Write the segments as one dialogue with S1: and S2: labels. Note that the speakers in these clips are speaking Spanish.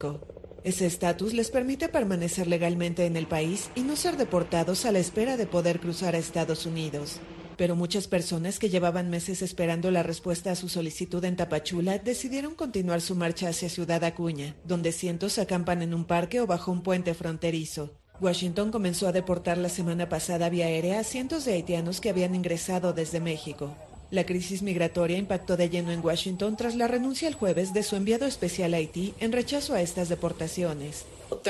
S1: Ese estatus les permite permanecer legalmente en el país y no ser deportados a la espera de poder cruzar a Estados Unidos. Pero muchas personas que llevaban meses esperando la respuesta a su solicitud en Tapachula decidieron continuar su marcha hacia Ciudad Acuña, donde cientos acampan en un parque o bajo un puente fronterizo. Washington comenzó a deportar la semana pasada vía aérea a cientos de haitianos que habían ingresado desde México. La crisis migratoria impactó de lleno en Washington tras la renuncia el jueves de su enviado especial a Haití en rechazo a estas deportaciones.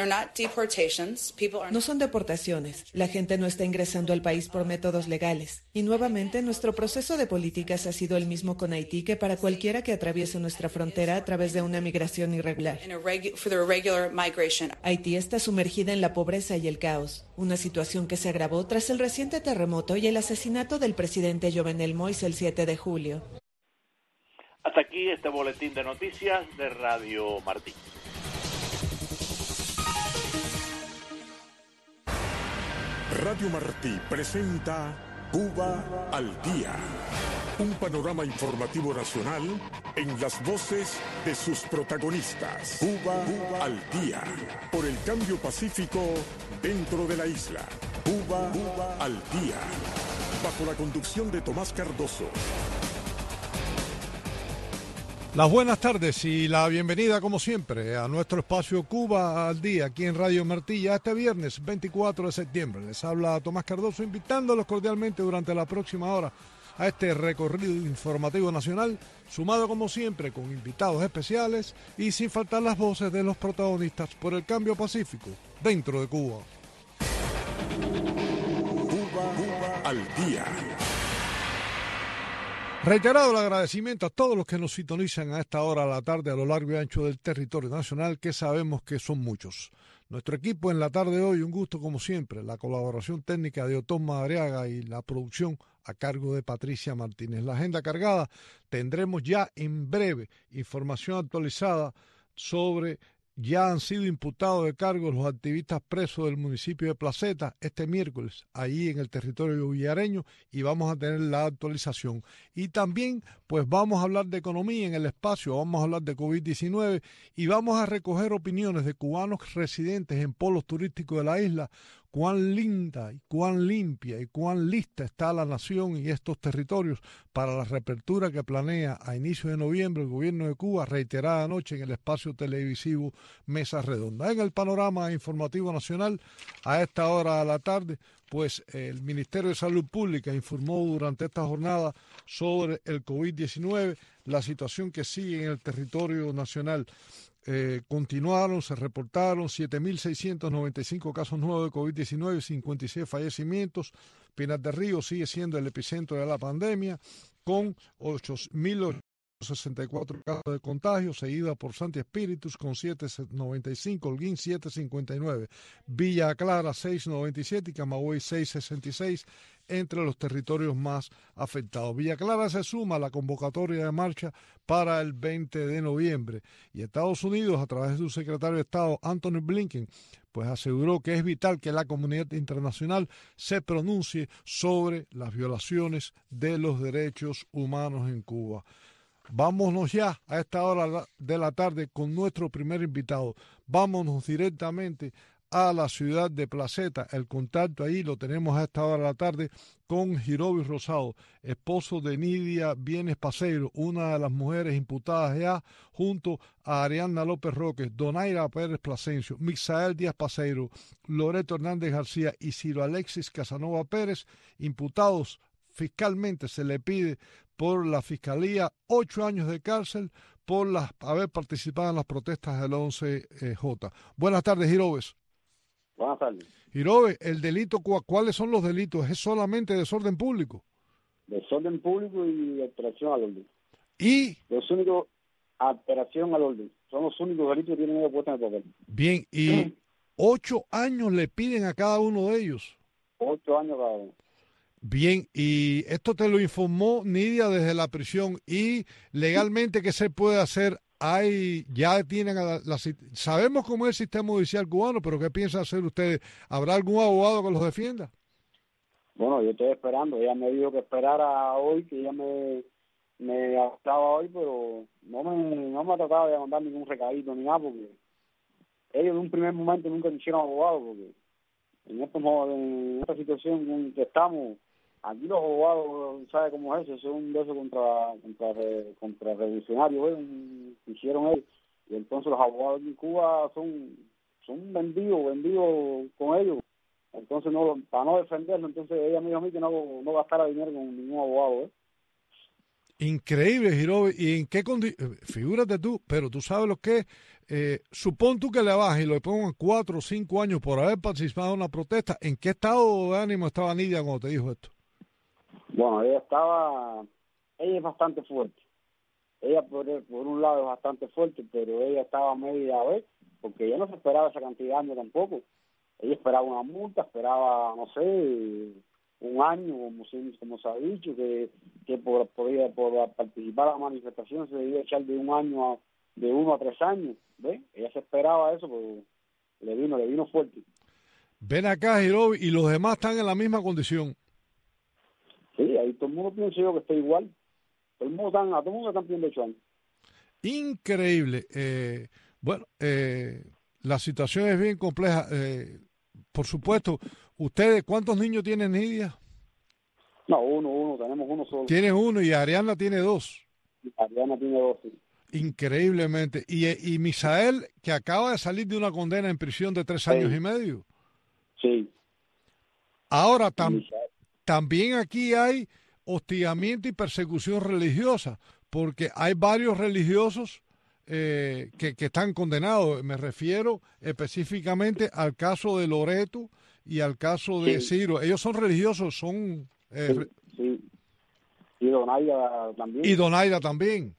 S1: No son deportaciones. La gente no está ingresando al país por métodos legales. Y nuevamente, nuestro proceso de políticas ha sido el mismo con Haití que para cualquiera que atraviese nuestra frontera a través de una migración irregular. Haití está sumergida en la pobreza y el caos, una situación que se agravó tras el reciente terremoto y el asesinato del presidente Jovenel Moïse el 7 de julio.
S2: Hasta aquí este boletín de noticias de Radio Martí.
S3: Radio Martí presenta Cuba al Día, un panorama informativo nacional en las voces de sus protagonistas. Cuba al Día, por el cambio pacífico dentro de la isla. Cuba al Día, bajo la conducción de Tomás Cardoso.
S4: Las buenas tardes y la bienvenida, como siempre, a nuestro espacio Cuba al Día, aquí en Radio Martí, ya este viernes 24 de septiembre. Les habla Tomás Cardoso, invitándolos cordialmente durante la próxima hora a este recorrido informativo nacional, sumado como siempre con invitados especiales y sin faltar las voces de los protagonistas por el cambio pacífico dentro de Cuba.
S3: Cuba al Día.
S4: Reiterado el agradecimiento a todos los que nos sintonizan a esta hora de la tarde a lo largo y ancho del territorio nacional, que sabemos que son muchos. Nuestro equipo en la tarde de hoy, un gusto como siempre, la colaboración técnica de Otón Madariaga y la producción a cargo de Patricia Martínez. La agenda cargada, tendremos ya en breve información actualizada sobre ya han sido imputados de cargos los activistas presos del municipio de Placeta este miércoles, allí en el territorio villareño, y vamos a tener la actualización. Y también, pues vamos a hablar de economía en el espacio, vamos a hablar de COVID-19 y vamos a recoger opiniones de cubanos residentes en polos turísticos de la isla, cuán linda y cuán limpia y cuán lista está la nación y estos territorios para la reapertura que planea a inicio de noviembre el gobierno de Cuba, reiterada anoche en el espacio televisivo Mesa Redonda. En el panorama informativo nacional, a esta hora de la tarde, pues el Ministerio de Salud Pública informó durante esta jornada sobre el COVID-19, la situación que sigue en el territorio nacional. Se reportaron 7.695 casos nuevos de COVID-19, 56 fallecimientos. Pinar del Río sigue siendo el epicentro de la pandemia, con 8.864 casos de contagio, seguida por Santi Espíritus con 795, Holguín 759, Villa Clara 697 y Camagüey 666, entre los territorios más afectados. Villa Clara se suma a la convocatoria de marcha para el 20 de noviembre y Estados Unidos, a través de su secretario de Estado, Anthony Blinken, pues aseguró que es vital que la comunidad internacional se pronuncie sobre las violaciones de los derechos humanos en Cuba. Vámonos ya a esta hora de la tarde con nuestro primer invitado. Vámonos directamente a la ciudad de Placeta. El contacto ahí lo tenemos a esta hora de la tarde con Hirobi Rosado, esposo de Nidia Bienes Paseiro, una de las mujeres imputadas ya, junto a Ariadna López Roque, Donaira Pérez Plasencio, Misael Díaz Paseiro, Loreto Hernández García y Ciro Alexis Casanova Pérez, imputados fiscalmente. Se le pide por la Fiscalía 8 años de cárcel por haber participado en las protestas del 11J. Buenas tardes, Hirobes.
S5: Buenas tardes.
S4: Hirobe, el delito, ¿cuáles son los delitos? ¿Es solamente desorden público?
S5: Desorden público y alteración al orden.
S4: ¿Y?
S5: Los únicos, alteración al orden. Son los únicos delitos que tienen ellos puestos en el papel.
S4: Bien, y 8 años le piden a cada uno de ellos.
S5: 8 años cada uno.
S4: Bien, y esto te lo informó Nidia desde la prisión. ¿Y legalmente qué se puede hacer? Ya tienen sabemos cómo es el sistema judicial cubano, pero ¿qué piensan hacer ustedes? ¿Habrá algún abogado que los defienda?
S5: Bueno, yo estoy esperando. Ella me dijo que esperara hoy, que ella me estaba hoy, pero no me ha tratado de mandar ningún recadito ni nada, porque ellos en un primer momento nunca quisieron abogados, porque en esta situación en que estamos, aquí los abogados, ¿sabe cómo es eso? Son de esos contra revolucionarios, que hicieron ellos. Y entonces los abogados en Cuba son vendidos con ellos. Entonces, para no defenderlo, entonces ella me dijo a mí que no gastara dinero con ningún abogado.
S4: Increíble, Hirobi. ¿Y en qué figúrate tú, pero tú sabes lo que es? Supón tú que le bajes y lo pongan 4 o 5 años por haber participado en una protesta. ¿En qué estado de ánimo estaba Nidia cuando te dijo esto?
S5: Bueno, ella es bastante fuerte. Ella por un lado es bastante fuerte, pero ella estaba media vez, porque ella no se esperaba esa cantidad de años tampoco. Ella esperaba una multa, esperaba, no sé, un año, como se ha dicho, que por participar a la manifestación se debía echar de 1 a 3 años. ¿Ves? Ella se esperaba eso, pero le vino fuerte.
S4: Ven acá, Hirobi, y los demás están en la misma condición.
S5: Sí, ahí todo el mundo piensa yo que está igual. A todo el mundo están pidiendo 8 años.
S4: Increíble. La situación es bien compleja. Por supuesto, ¿ustedes cuántos niños tienen, Nidia?
S5: No, uno, tenemos uno solo.
S4: Tienes uno y Ariana tiene 2.
S5: Ariana tiene 2, sí.
S4: Increíblemente. Y Misael, que acaba de salir de una condena en prisión de 3 años y medio.
S5: Sí.
S4: Ahora, también aquí hay hostigamiento y persecución religiosa, porque hay varios religiosos que están condenados. Me refiero específicamente al caso de Loreto y al caso de Ciro. Ellos son religiosos, son...
S5: sí. Y Donaida también.
S4: Y Donaida también.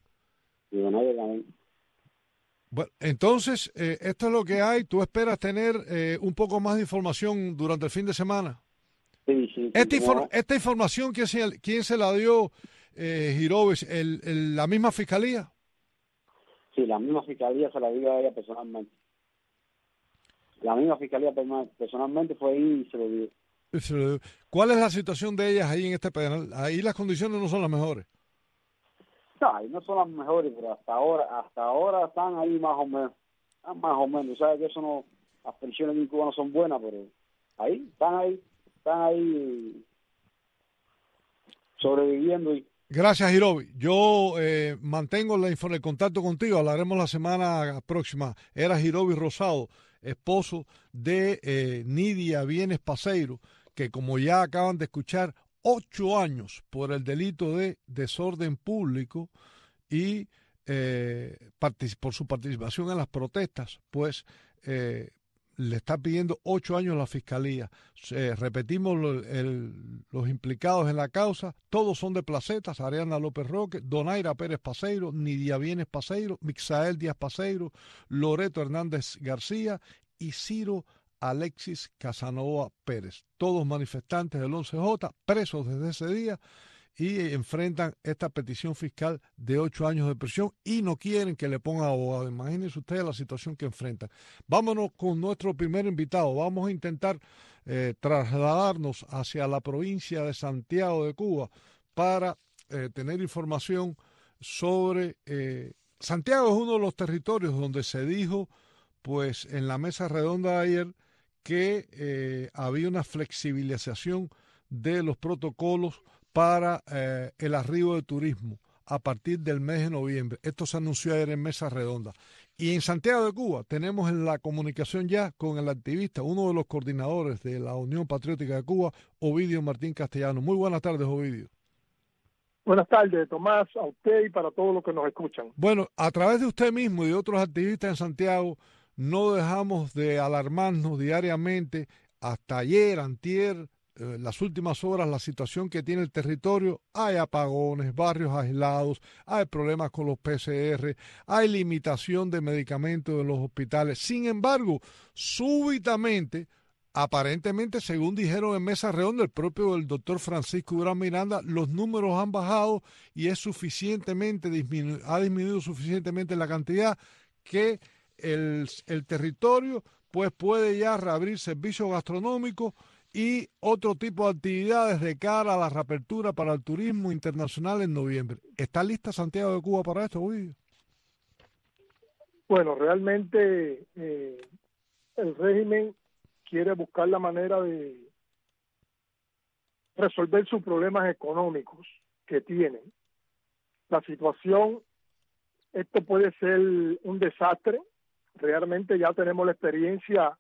S4: Bueno, entonces, esto es lo que hay. ¿Tú esperas tener un poco más de información durante el fin de semana?
S5: Sí.
S4: Esta información, ¿quién se la dio, Hirobi? ¿La misma fiscalía?
S5: Sí, la misma fiscalía se la dio a ella personalmente. La misma fiscalía personalmente fue ahí y se lo dio.
S4: ¿Cuál es la situación de ellas ahí en este penal? Ahí las condiciones no son las mejores.
S5: No, ahí no son las mejores, pero hasta ahora están ahí más o menos. Están más o menos. Sabes que eso no, las prisiones en Cuba no son buenas, pero están ahí sobreviviendo.
S4: Gracias, Hirobi. Yo mantengo el contacto contigo. Hablaremos la semana próxima. Era Hirobi Rosado, esposo de Nidia Vienes Paseiro, que como ya acaban de escuchar, 8 años por el delito de desorden público y por su participación en las protestas, pues le está pidiendo 8 años a la fiscalía. Repetimos, los implicados en la causa, todos son de Placetas: Ariana López Roque, Donaira Pérez Paseiro, Nidia Vienes Paseiro, Mixael Díaz Paseiro, Loreto Hernández García y Ciro Alexis Casanova Pérez, todos manifestantes del 11J, presos desde ese día, y enfrentan esta petición fiscal de 8 años de prisión y no quieren que le pongan abogado. Imagínense ustedes la situación que enfrentan. Vámonos con nuestro primer invitado. Vamos a intentar trasladarnos hacia la provincia de Santiago de Cuba para tener información sobre... Santiago es uno de los territorios donde se dijo, pues en la mesa redonda de ayer, que había una flexibilización de los protocolos para el arribo de turismo a partir del mes de noviembre. Esto se anunció ayer en mesa redonda. Y en Santiago de Cuba tenemos en la comunicación ya con el activista, uno de los coordinadores de la Unión Patriótica de Cuba, Ovidio Martín Castellano. Muy buenas tardes, Ovidio.
S6: Buenas tardes, Tomás, a usted y para todos los que nos escuchan.
S4: Bueno, a través de usted mismo y de otros activistas en Santiago, no dejamos de alarmarnos diariamente. Hasta ayer, antier, las últimas horas, la situación que tiene el territorio: hay apagones, barrios aislados, hay problemas con los PCR, hay limitación de medicamentos en los hospitales. Sin embargo, súbitamente, aparentemente, según dijeron en mesa redonda el propio el doctor Francisco Durán Miranda, los números han bajado y es ha disminuido suficientemente la cantidad que el territorio pues puede ya reabrir servicios gastronómicos y otro tipo de actividades de cara a la reapertura para el turismo internacional en noviembre. ¿Está lista Santiago de Cuba para esto, Ovidio?
S6: Bueno, realmente régimen quiere buscar la manera de resolver sus problemas económicos que tienen. La situación, esto puede ser un desastre. Realmente ya tenemos la experiencia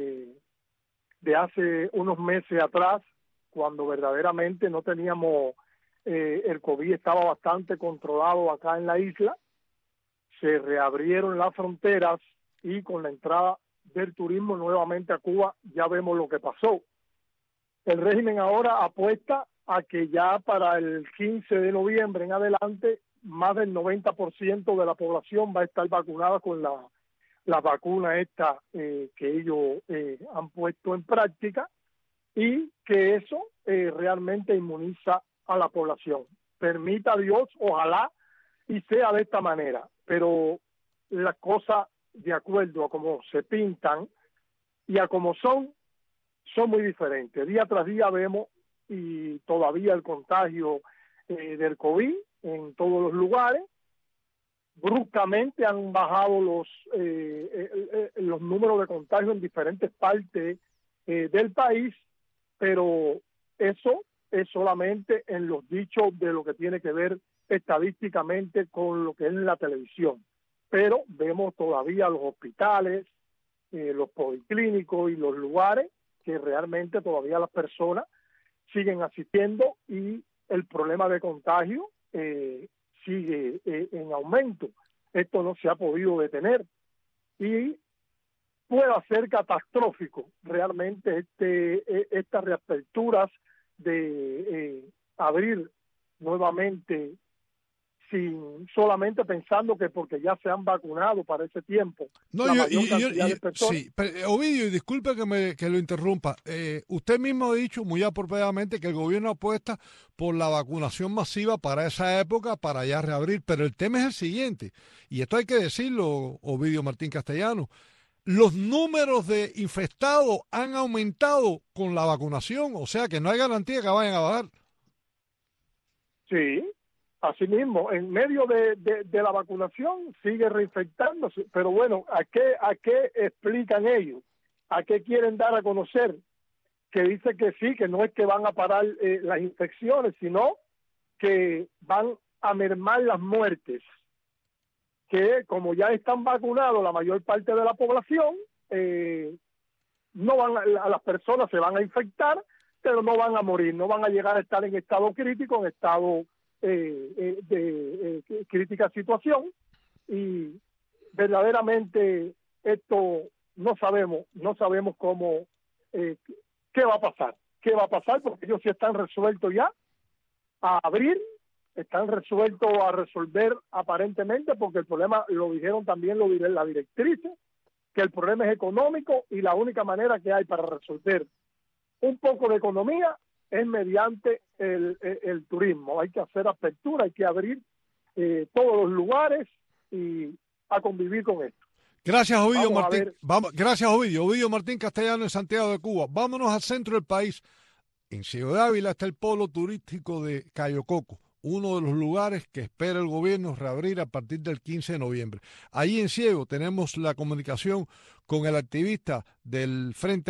S6: de hace unos meses atrás, cuando verdaderamente no teníamos, el COVID estaba bastante controlado acá en la isla. Se reabrieron las fronteras y con la entrada del turismo nuevamente a Cuba ya vemos lo que pasó. El régimen ahora apuesta a que ya para el 15 de noviembre en adelante más del 90% de la población va a estar vacunada con la vacuna esta que ellos han puesto en práctica, y que eso realmente inmuniza a la población. Permita Dios, ojalá y sea de esta manera, pero las cosas, de acuerdo a cómo se pintan y a cómo son muy diferentes. Día tras día vemos y todavía el contagio del COVID en todos los lugares. Bruscamente han bajado los números de contagio en diferentes partes del país, pero eso es solamente en los dichos de lo que tiene que ver estadísticamente con lo que es la televisión. Pero vemos todavía los hospitales, los policlínicos y los lugares que realmente todavía las personas siguen asistiendo, y el problema de contagio sigue en aumento. Esto no se ha podido detener y puede ser catastrófico realmente estas reaperturas de abrir nuevamente sin solamente pensando que porque ya se han vacunado para ese tiempo la mayor cantidad de personas.
S4: Sí, pero, Ovidio, y disculpe que lo interrumpa, usted mismo ha dicho muy apropiadamente que el gobierno apuesta por la vacunación masiva para esa época, para ya reabrir, pero el tema es el siguiente, y esto hay que decirlo, Ovidio Martín Castellano: los números de infectados han aumentado con la vacunación, o sea que no hay garantía que vayan a bajar.
S6: Sí, así mismo, en medio de la vacunación sigue reinfectándose, pero bueno, ¿a qué explican ellos? ¿A qué quieren dar a conocer? Que dice que sí, que no es que van a parar las infecciones, sino que van a mermar las muertes, que como ya están vacunados la mayor parte de la población, no van a las personas se van a infectar, pero no van a morir, no van a llegar a estar en estado crítico, en estado de crítica situación, y verdaderamente esto no sabemos cómo, qué va a pasar, porque ellos sí están resueltos ya a abrir, están resueltos a resolver aparentemente, porque el problema, lo dijeron también las directrices, que el problema es económico y la única manera que hay para resolver un poco de economía es mediante el turismo. Hay que hacer apertura, hay que abrir todos los lugares y a convivir con esto.
S4: Gracias, Ovidio Martín. Gracias, Ovidio. Ovidio Martín Castellano en Santiago de Cuba. Vámonos al centro del país. En Ciego de Ávila está el polo turístico de Cayo Coco, uno de los lugares que espera el gobierno reabrir a partir del 15 de noviembre. Allí en Ciego tenemos la comunicación con el activista del Frente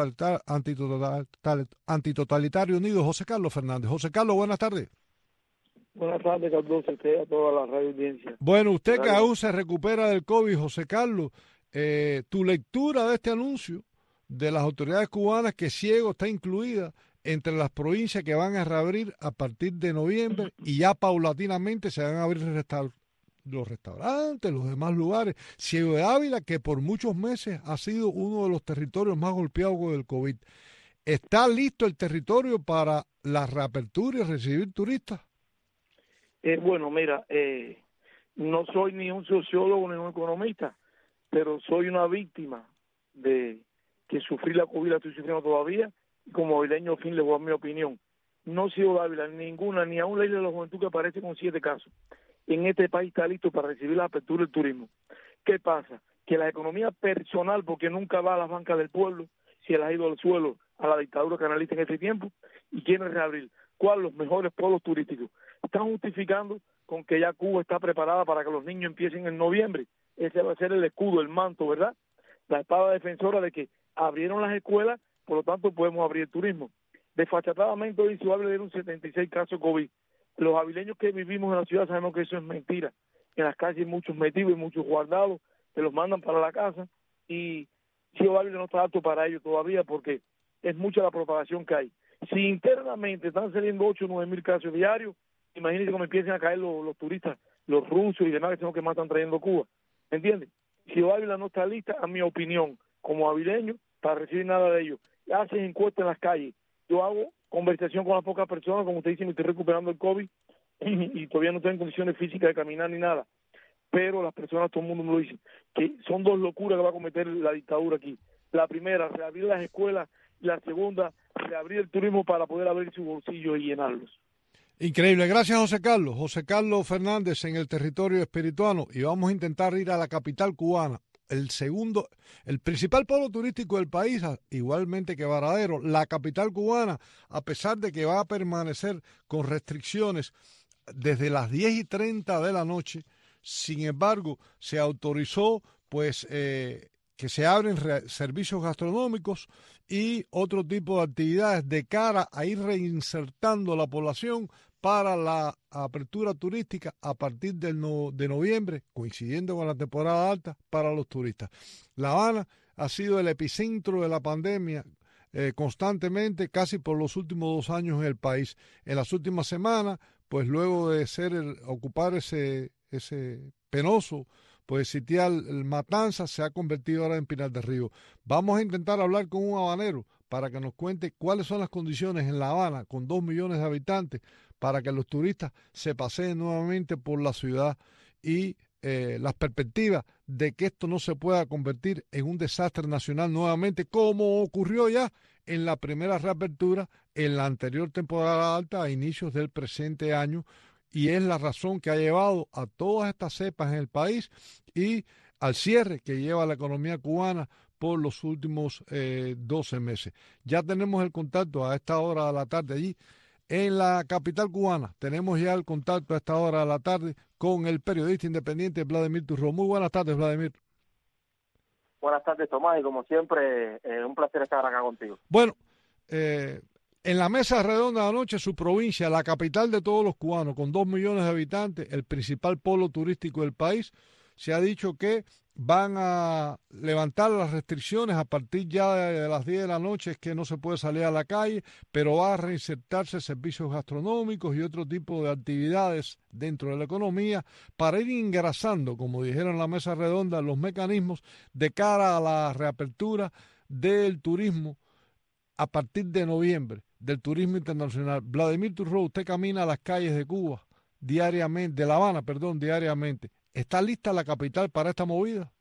S4: Antitotalitario Unido, José Carlos Fernández. José Carlos, buenas tardes.
S7: Buenas tardes, Carlos, a usted y a toda la radio audiencia.
S4: Bueno, usted que aún se recupera del COVID, José Carlos, tu lectura de este anuncio de las autoridades cubanas que Ciego está incluida entre las provincias que van a reabrir a partir de noviembre, y ya paulatinamente se van a abrir los restaurantes, los demás lugares. Ciego de Ávila, que por muchos meses ha sido uno de los territorios más golpeados con el COVID. ¿Está listo el territorio para la reapertura y recibir turistas?
S7: Bueno, mira, no soy ni un sociólogo ni un economista, pero soy una víctima de que sufrí la COVID, la estoy sufriendo todavía. Como avileño, fin, le voy a dar mi opinión. No Ciego de Ávila, ninguna, ni aún la Isla de la Juventud, que aparece con 7 casos. En este país está listo para recibir la apertura del turismo. ¿Qué pasa? Que la economía personal, porque nunca va a las bancas del pueblo, si él ha ido al suelo a la dictadura canalista en este tiempo, y quieren reabrir. ¿Cuáles los mejores polos turísticos? Están justificando con que ya Cuba está preparada para que los niños empiecen en noviembre. Ese va a ser el escudo, el manto, ¿verdad? la espada defensora de que abrieron las escuelas, por lo tanto podemos abrir el turismo. Desfachatadamente hoy se habla de un 76 casos COVID. Los avileños que vivimos en la ciudad sabemos que eso es mentira. En las calles hay muchos metidos y muchos guardados, que los mandan para la casa, y Ciudad Ávila no está apto para ello todavía porque es mucha la propagación que hay. Si internamente están saliendo 8 o 9 mil casos diarios, imagínense cómo empiezan a caer los turistas, los rusos y demás que son que más están trayendo Cuba. ¿Me entiendes? Ciudad Ávila no está lista, a mi opinión, como avileño, para recibir nada de ellos. Hacen encuestas en las calles. Yo hago conversación con las pocas personas, como usted dice, me estoy recuperando el COVID y todavía no estoy en condiciones físicas de caminar ni nada. Pero las personas, todo el mundo me lo dice, que son 2 locuras que va a cometer la dictadura aquí. La primera, reabrir las escuelas, y la segunda, reabrir el turismo para poder abrir sus bolsillos y llenarlos.
S4: Increíble. Gracias, José Carlos. José Carlos Fernández en el territorio espirituano, y vamos a intentar ir a la capital cubana. El principal polo turístico del país, igualmente que Varadero, la capital cubana, a pesar de que va a permanecer con restricciones desde las 10:30 de la noche, sin embargo, se autorizó pues que se abren servicios gastronómicos y otro tipo de actividades de cara a ir reinsertando la población para la apertura turística a partir de noviembre, coincidiendo con la temporada alta para los turistas. La Habana ha sido el epicentro de la pandemia constantemente, casi por los últimos 2 años en el país. En las últimas semanas, pues luego de ocupar ese penoso pues sitial Matanzas, se ha convertido ahora en Pinar del Río. Vamos a intentar hablar con un habanero para que nos cuente cuáles son las condiciones en La Habana, con 2 millones de habitantes, para que los turistas se paseen nuevamente por la ciudad y las perspectivas de que esto no se pueda convertir en un desastre nacional nuevamente, como ocurrió ya en la primera reapertura en la anterior temporada alta a inicios del presente año, y es la razón que ha llevado a todas estas cepas en el país y al cierre que lleva la economía cubana por los últimos 12 meses. Ya tenemos el contacto a esta hora de la tarde allí en la capital cubana. Tenemos ya el contacto a esta hora de la tarde con el periodista independiente Vladimir Turró. Muy buenas tardes, Vladimir.
S8: Buenas tardes, Tomás, y como siempre, un placer estar acá contigo.
S4: Bueno, en la mesa redonda de anoche, su provincia, la capital de todos los cubanos, con 2 millones de habitantes, el principal polo turístico del país, se ha dicho que van a levantar las restricciones a partir ya de las 10 de la noche, es que no se puede salir a la calle, pero va a reinsertarse servicios gastronómicos y otro tipo de actividades dentro de la economía para ir engrasando, como dijeron en la mesa redonda, los mecanismos de cara a la reapertura del turismo a partir de noviembre, del turismo internacional. Vladimir Turró, usted camina a las calles de Cuba diariamente, de La Habana, perdón, diariamente. ¿Está lista la capital para esta movida?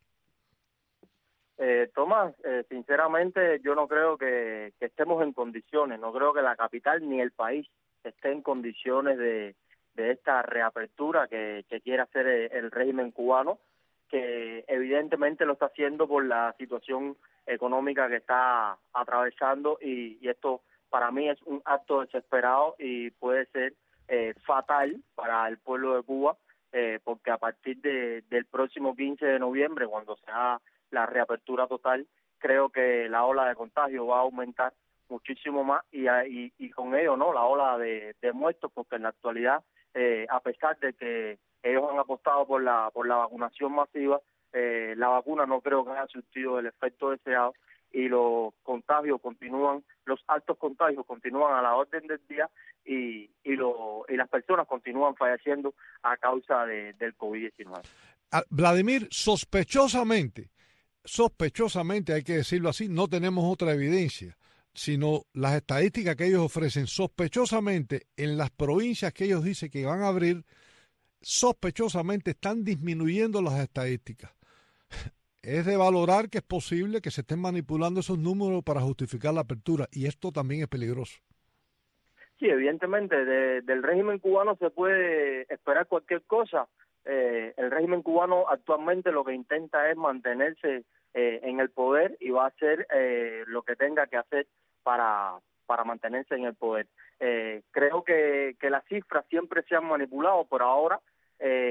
S8: Tomás, sinceramente yo no creo que estemos en condiciones, no creo que la capital ni el país esté en condiciones de esta reapertura que quiere hacer el régimen cubano, que evidentemente lo está haciendo por la situación económica que está atravesando, y esto para mí es un acto desesperado y puede ser fatal para el pueblo de Cuba, porque a partir del próximo 15 de noviembre, cuando se haga la reapertura total, creo que la ola de contagio va a aumentar muchísimo más y con ello no la ola de muertos, porque en la actualidad, a pesar de que ellos han apostado por la vacunación masiva, la vacuna no creo que haya surtido el efecto deseado y los contagios continúan, los altos contagios continúan a la orden del día y las personas continúan falleciendo a causa del COVID-19.
S4: Vladimir, sospechosamente, hay que decirlo así, no tenemos otra evidencia, sino las estadísticas que ellos ofrecen. Sospechosamente, en las provincias que ellos dicen que van a abrir, sospechosamente están disminuyendo las estadísticas. Es de valorar que es posible que se estén manipulando esos números para justificar la apertura, y esto también es peligroso.
S8: Sí, evidentemente, del régimen cubano se puede esperar cualquier cosa. El régimen cubano actualmente lo que intenta es mantenerse en el poder y va a hacer lo que tenga que hacer para mantenerse en el poder. Creo que las cifras siempre se han manipulado, por ahora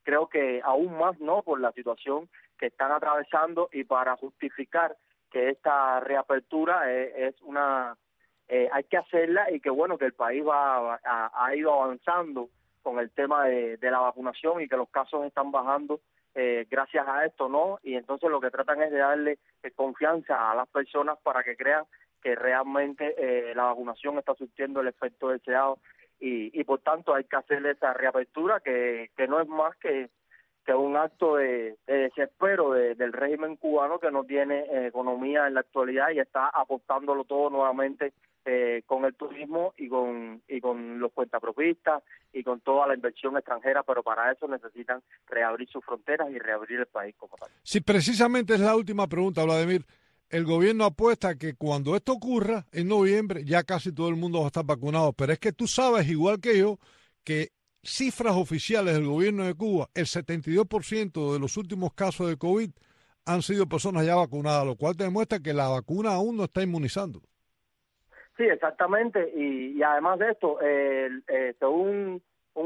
S8: creo que aún más no por la situación que están atravesando, y para justificar que esta reapertura es una hay que hacerla, y que bueno, que el país ha ido avanzando con el tema de la vacunación y que los casos están bajando gracias a esto, ¿no? Y entonces lo que tratan es de darle confianza a las personas para que crean que realmente la vacunación está surtiendo el efecto deseado, y por tanto hay que hacerle esa reapertura que no es más que un acto de desespero del régimen cubano, que no tiene economía en la actualidad y está apostándolo todo nuevamente con el turismo y con los cuentapropistas y con toda la inversión extranjera, pero para eso necesitan reabrir sus fronteras y reabrir el país como tal.
S4: Sí, precisamente es la última pregunta, Vladimir. El gobierno apuesta que cuando esto ocurra, en noviembre, ya casi todo el mundo va a estar vacunado, pero es que tú sabes, igual que yo, que cifras oficiales del gobierno de Cuba, el 72% de los últimos casos de COVID han sido personas ya vacunadas, lo cual te demuestra que la vacuna aún no está inmunizando.
S8: Sí, exactamente, y además de esto, según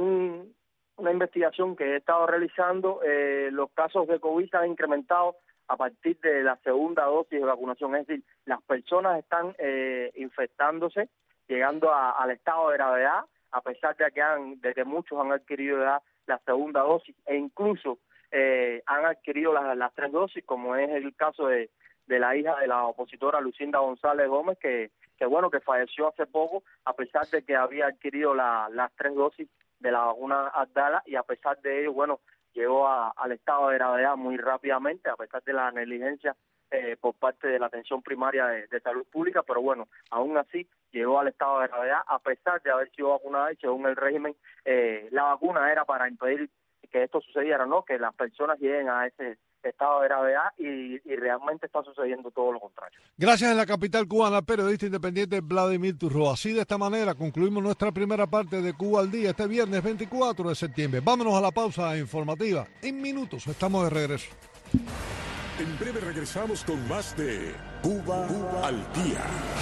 S8: una investigación que he estado realizando, los casos de COVID se han incrementado a partir de la segunda dosis de vacunación, es decir, las personas están infectándose, llegando al estado de gravedad, a pesar de que muchos han adquirido ya la segunda dosis, e incluso han adquirido las 3 dosis, como es el caso de la hija de la opositora Lucinda González Gómez, que falleció hace poco, a pesar de que había adquirido las 3 dosis de la vacuna Abdala, y a pesar de ello, llegó al estado de gravedad muy rápidamente, a pesar de la negligencia por parte de la atención primaria de salud pública, pero aún así llegó al estado de gravedad, a pesar de haber sido vacunada, y según el régimen, la vacuna era para impedir que esto sucediera, ¿no? Que las personas lleguen a ese estado de gravedad, y realmente está sucediendo todo lo contrario.
S4: Gracias. En la capital cubana, periodista independiente Vladimir Turro. Así, de esta manera concluimos nuestra primera parte de Cuba al Día este viernes 24 de septiembre. Vámonos a la pausa informativa. En minutos estamos de regreso.
S3: En breve regresamos con más de Cuba al Día.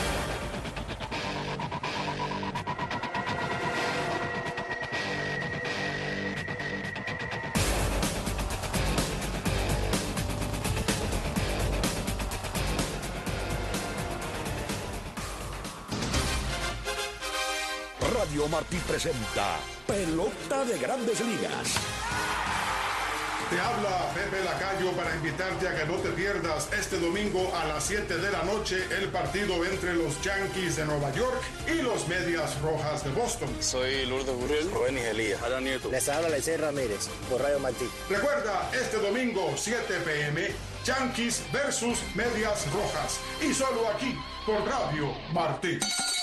S9: Radio Martí presenta Pelota de Grandes Ligas.
S10: Te habla Pepe Lacayo para invitarte a que no te pierdas este domingo a las 7 de la noche el partido entre los Yankees de Nueva York y los Medias Rojas de Boston.
S11: Soy Lourdes Burrell, Rubén Elías, Adán Nieto.
S12: Les habla Lecey Ramírez por Radio Martí.
S10: Recuerda, este domingo 7 p.m. Yankees versus Medias Rojas, y solo aquí por Radio Martí.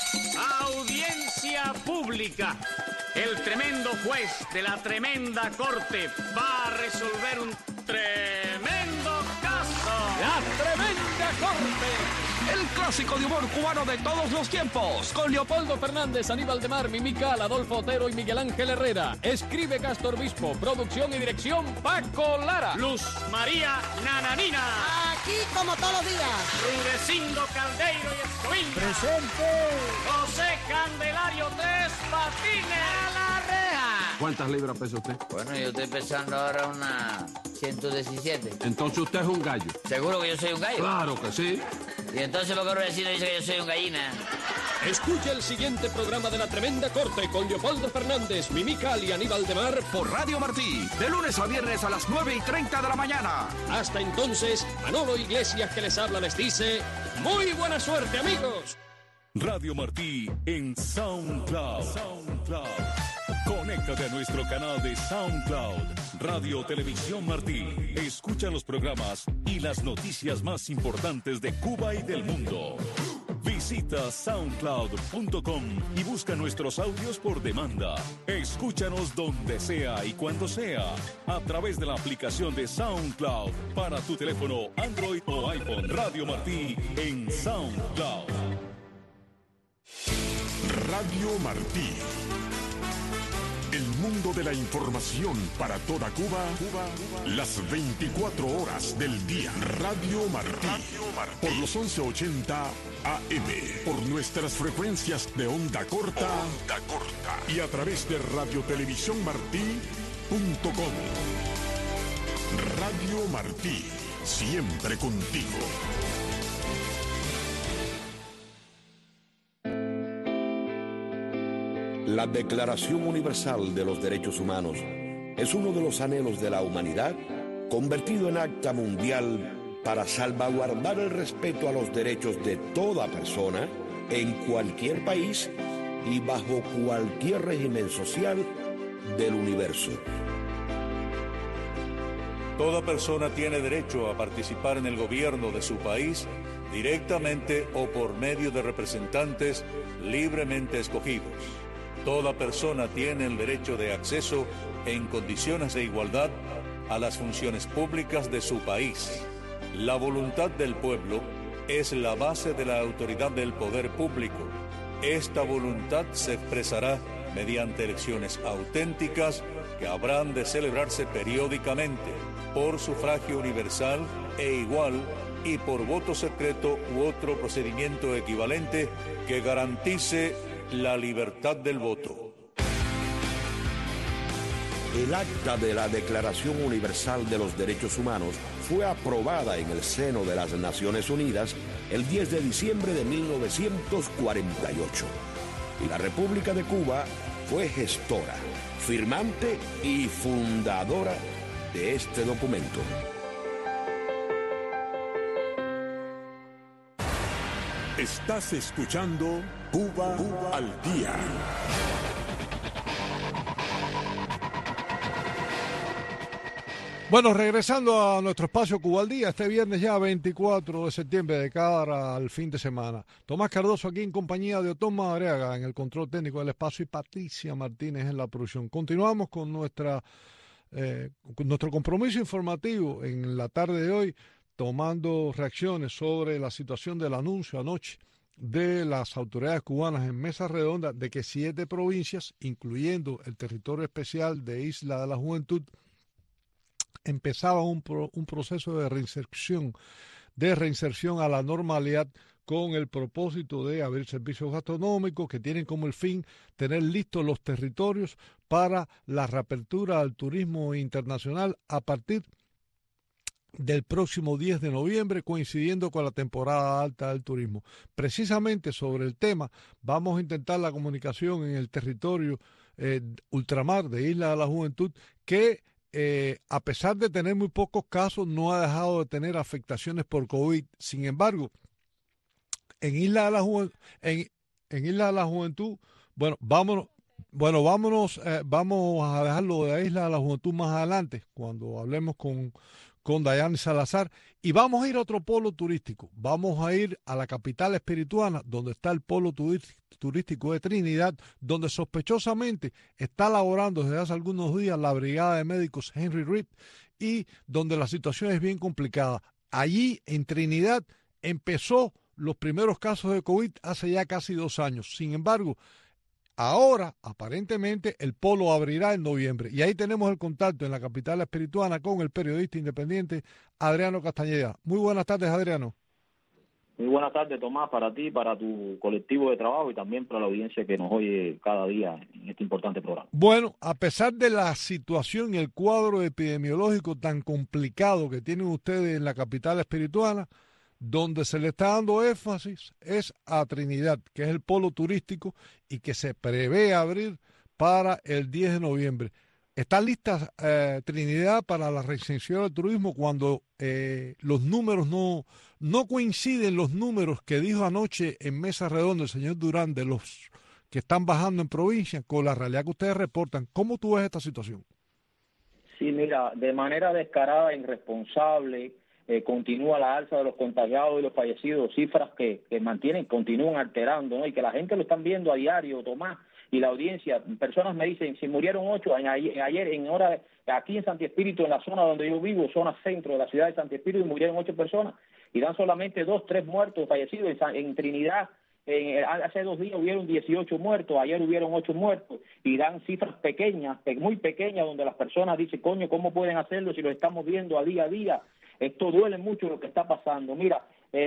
S13: Audiencia pública. El tremendo juez de la tremenda corte va a resolver un tremendo caso.
S14: La tremenda corte. El clásico de humor cubano de todos los tiempos. Con Leopoldo Fernández, Aníbal de Mar, Mimical, Adolfo Otero y Miguel Ángel Herrera. Escribe Castor Bispo. Producción y dirección Paco Lara.
S13: Luz María Nananina.
S15: Aquí como todos los días.
S13: Rudecindo Caldeiro y Escoviña.
S15: Presente.
S13: José Candelario Tres Patines.
S15: A la reja.
S16: ¿Cuántas libras pesa usted?
S17: Bueno, yo estoy pesando ahora una 117.
S16: Entonces usted es un gallo.
S17: ¿Seguro que yo soy un gallo?
S16: Claro que sí.
S17: ¿Y entonces por qué el vecino dice que yo soy un gallina?
S14: Escucha el siguiente programa de La Tremenda Corte con Leopoldo Fernández, Mimical y Aníbal de Mar
S9: por Radio Martí, de lunes a viernes a las 9:30 de la mañana.
S14: Hasta entonces, Manolo Iglesias que les habla les dice, ¡muy buena suerte, amigos!
S18: Radio Martí en SoundCloud. Conéctate a nuestro canal de SoundCloud, Radio Televisión Martí. Escucha los programas y las noticias más importantes de Cuba y del mundo. Visita soundcloud.com y busca nuestros audios por demanda. Escúchanos donde sea y cuando sea, a través de la aplicación de SoundCloud para tu teléfono Android o iPhone. Radio Martí en SoundCloud.
S3: Radio Martí. El mundo de la información para toda Cuba, las 24 horas del día. Radio Martí. Por los 1180 AM. Por nuestras frecuencias de onda corta. Y a través de Radio Televisión Martí.com. Radio Martí, siempre contigo.
S9: La Declaración Universal de los Derechos Humanos es uno de los anhelos de la humanidad convertido en acta mundial para salvaguardar el respeto a los derechos de toda persona en cualquier país y bajo cualquier régimen social del universo.
S19: Toda persona tiene derecho a participar en el gobierno de su país directamente o por medio de representantes libremente escogidos. Toda persona tiene el derecho de acceso en condiciones de igualdad a las funciones públicas de su país. La voluntad del pueblo es la base de la autoridad del poder público. Esta voluntad se expresará mediante elecciones auténticas que habrán de celebrarse periódicamente por sufragio universal e igual y por voto secreto u otro procedimiento equivalente que garantice la libertad del voto.
S9: El acta de la Declaración Universal de los Derechos Humanos fue aprobada en el seno de las Naciones Unidas el 10 de diciembre de 1948. Y la República de Cuba fue gestora, firmante y fundadora de este documento.
S3: Estás escuchando Cuba al Día.
S4: Bueno, regresando a nuestro espacio Cuba al Día, este viernes ya 24 de septiembre de cara al fin de semana. Tomás Cardoso aquí en compañía de Otón Madariaga en el control técnico del espacio y Patricia Martínez en la producción. Continuamos con nuestro compromiso informativo en la tarde de hoy, tomando reacciones sobre la situación del anuncio anoche de las autoridades cubanas en mesa redonda de que 7 provincias, incluyendo el territorio especial de Isla de la Juventud, empezaban un proceso de reinserción a la normalidad con el propósito de abrir servicios gastronómicos que tienen como el fin tener listos los territorios para la reapertura al turismo internacional a partir del próximo 10 de noviembre, coincidiendo con la temporada alta del turismo. Precisamente sobre el tema vamos a intentar la comunicación en el territorio ultramar de Isla de la Juventud, que a pesar de tener muy pocos casos, no ha dejado de tener afectaciones por COVID. Sin embargo, en Isla de la Juventud, vamos a dejarlo de Isla de la Juventud más adelante, cuando hablemos con Dayane Salazar, y vamos a ir a otro polo turístico. Vamos a ir a la capital espirituana, donde está el polo turístico de Trinidad, donde sospechosamente está laborando desde hace algunos días la brigada de médicos Henry Reed y donde la situación es bien complicada. Allí, en Trinidad, empezó los primeros casos de COVID hace ya casi 2 años. Sin embargo, ahora, aparentemente, el polo abrirá en noviembre. Y ahí tenemos el contacto en la capital espirituana con el periodista independiente Adriano Castañeda. Muy buenas tardes, Adriano.
S20: Muy buenas tardes, Tomás, para ti, para tu colectivo de trabajo y también para la audiencia que nos oye cada día en este importante programa.
S4: Bueno, a pesar de la situación y el cuadro epidemiológico tan complicado que tienen ustedes en la capital espirituana, donde se le está dando énfasis es a Trinidad, que es el polo turístico y que se prevé abrir para el 10 de noviembre. ¿Está lista Trinidad para la reinserción del turismo cuando los números no coinciden, los números que dijo anoche en mesa redonda el señor Durán de los que están bajando en provincia con la realidad que ustedes reportan? ¿Cómo tú ves esta situación?
S20: Sí, mira, de manera descarada e irresponsable continúa la alza de los contagiados y los fallecidos, cifras que continúan alterando, ¿no? Y que la gente lo están viendo a diario, Tomás, y la audiencia. Personas me dicen, si murieron 8 ayer en hora, aquí en Santi Espíritu, en la zona donde yo vivo, zona centro de la ciudad de Santi Espíritu, murieron 8 personas y dan solamente 2, 3 muertos, fallecidos. En Trinidad, hace 2 días hubieron 18 muertos, ayer hubieron 8 muertos, y dan cifras pequeñas, muy pequeñas, donde las personas dicen, coño, ¿cómo pueden hacerlo si lo estamos viendo a día? Esto duele mucho lo que está pasando. Mira,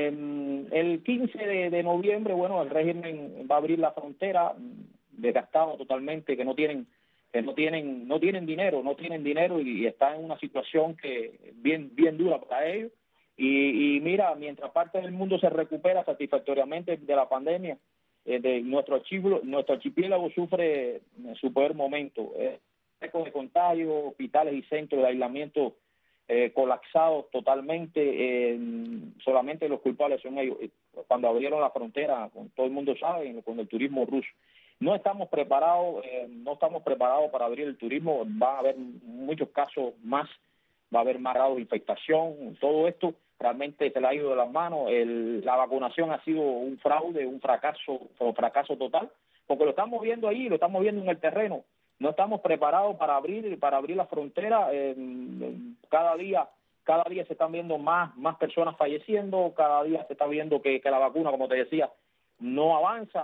S20: el 15 de noviembre, bueno, el régimen va a abrir la frontera, desgastado totalmente, que no tienen no tienen dinero y están en una situación que bien dura para ellos. Y mira, mientras parte del mundo se recupera satisfactoriamente de la pandemia, de nuestro archipiélago sufre su peor momento. De contagio, hospitales y centros de aislamiento colapsados totalmente. Solamente los culpables son ellos. Cuando abrieron la frontera, todo el mundo sabe, con el turismo ruso. No estamos preparados para abrir el turismo. Va a haber muchos casos más, va a haber más grados de infectación. Todo esto realmente se le ha ido de las manos. La vacunación ha sido un fraude, un fracaso total, porque lo estamos viendo ahí, lo estamos viendo en el terreno. No estamos preparados para abrir la frontera. Cada día se están viendo más personas falleciendo. Cada día se está viendo que la vacuna, como te decía, no avanza.